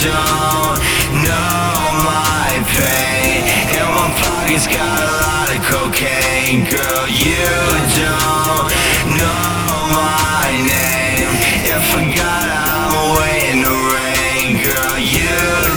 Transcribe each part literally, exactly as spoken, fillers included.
don't know my pain, and my pocket's got a lot of cocaine. Girl, you don't know my name. If I got I'm waiting to rain. Girl, you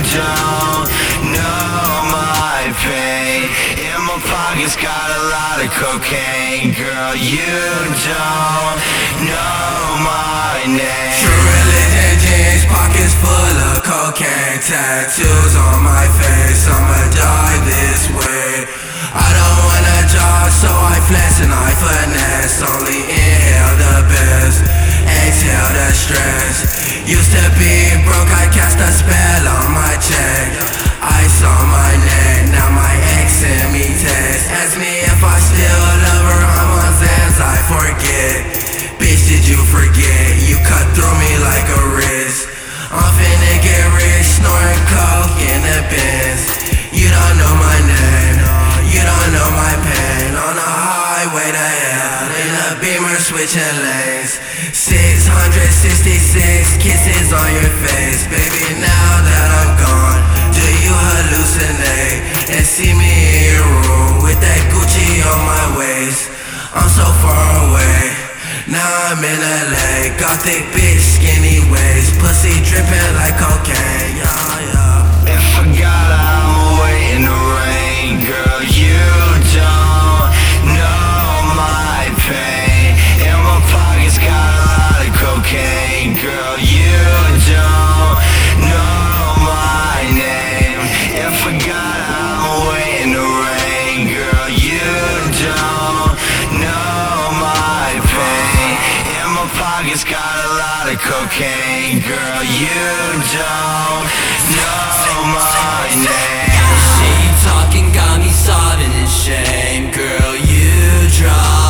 don't know my pain, and my pocket's got a lot of cocaine. Girl, you don't know my name. True religion jeans, pockets full of cocaine, tattoos on my face, I'ma die this way. I don't wanna jog, so I flex and I finesse. Only inhale the best, exhale the stress. Used to be broke, I cast a spell on my check. Ice on my neck, now my ex send me text. Ask me if I still love her, I'm on Zans, I forget. Bitch, did you forget? You cut through me like a wrist. I'm finna get rich, snorting coke in the Benz. You don't know my name, you don't know my pain. On the highway to hell, in a Beamer switching lanes. Six hundred sixty-six kisses on your face. Baby, now that I'm gone, do you hallucinate and see me in your room with that Gucci on my waist? I'm so far away, now I'm in L A. Gothic bitch, skinny waist, pussy dripping like cocaine. Yeah, yeah. If I got I'm waiting to rain. Girl, you don't know my pain, and my pocket's got a lot of cocaine. Girl, you don't know my name. If I got I'm waiting to rain. Girl, you don't know my pain, and my pocket's got a lot of cocaine. Girl, you don't know my name. She talking got me sobbing in shame. Girl, you drive